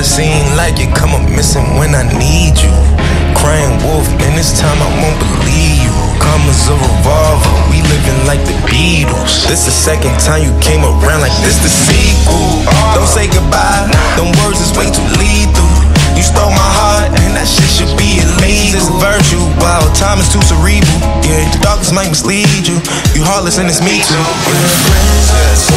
seem like you come up missing when I need you. Crying wolf, and this time I won't believe you. Karma's a revolver, we living like the Beatles. This the second time you came around like this the sequel. Don't say goodbye, them words is way too lethal. You stole my heart, and that shit should be illegal. It's virtue, wow, time is too cerebral. Yeah, the darkness might mislead you. You heartless and it's me too. Yeah.